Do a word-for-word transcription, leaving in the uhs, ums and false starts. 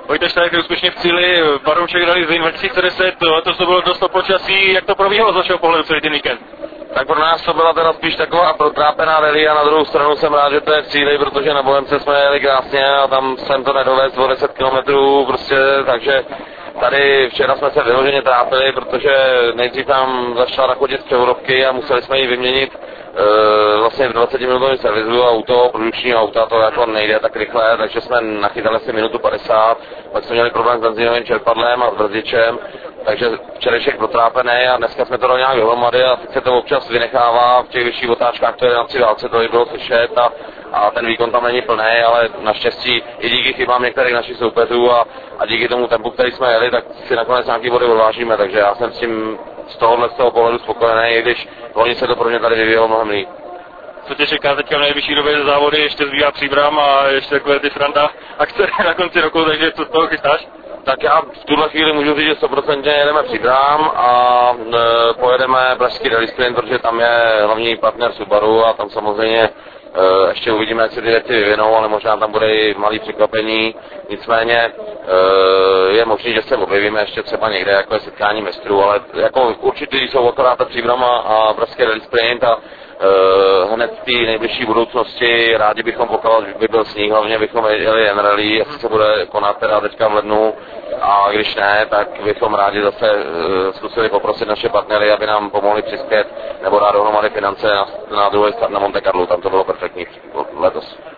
Pojďte tak úspěšně v cíli, Baroušek Rally Zlín dva tisíce deset, letos to bylo dost o počasí, jak to probíhalo z vašeho pohledu celý ten víkend? Tak pro nás to byla teda spíš taková protrápená rally a na druhou stranu jsem rád, že to je v cíli, protože na Bohemce jsme jeli krásně a tam jsem to nedovést o deset kilometrů prostě, takže tady včera jsme se vyloženě trápili, protože nejdřív tam začala nachodit z převodovky a museli jsme ji vyměnit e, vlastně v dvacetiminutovém servisu a u toho produkčního auta to jako nejde tak rychle, takže jsme nachytali asi minutu padesát, pak jsme měli problém s benzínovým čerpadlem a s brzdičem, takže včerejšek protrápený a dneska jsme to dali nějak dohromady a teď se to občas vynechává v těch vyšších otáčkách, to je na tři to by bylo slyšet a, a ten výkon tam není plný, ale naštěstí i díky chybám některých našich soupeřů a, a díky tomu tempu, který jsme jeli, tak si nakonec nějaký body odvážíme, takže já jsem s tím z tohohle z toho pohledu spokojený, i když loni se to pro mě tady vyvíjelo mnohem líp. Co tě čeká teďka v nejvyšší době závody, ještě zbývá Příbram a ještě takové ty Franta akce na konci roku, takže co z toho chystáš? Tak já v tuhle chvíli můžu říct, že sto procent jedeme Příbram a e, pojedeme Pražský Rally Sprint, protože tam je hlavní partner Subaru a tam samozřejmě e, ještě uvidíme, jak se ty věci vyvinou, ale možná tam bude i malý překvapení. Nicméně e, je možné, že se objevíme ještě třeba někde, jako je setkání mistrů, ale jako určitě jsou akorát Příbram a, a Pražský Rally Sprint a Uh, hned v té nejbližší budoucnosti rádi bychom pokračovali, že by byl sníh, hlavně bychom jeli jen rally, jestli se bude konat teda teďka v lednu a když ne, tak bychom rádi zase uh, zkusili poprosit naše partnery, aby nám pomohli přispět nebo dát dohromady finance na, na druhý start na Monte Carlo, tam to bylo perfektní letos.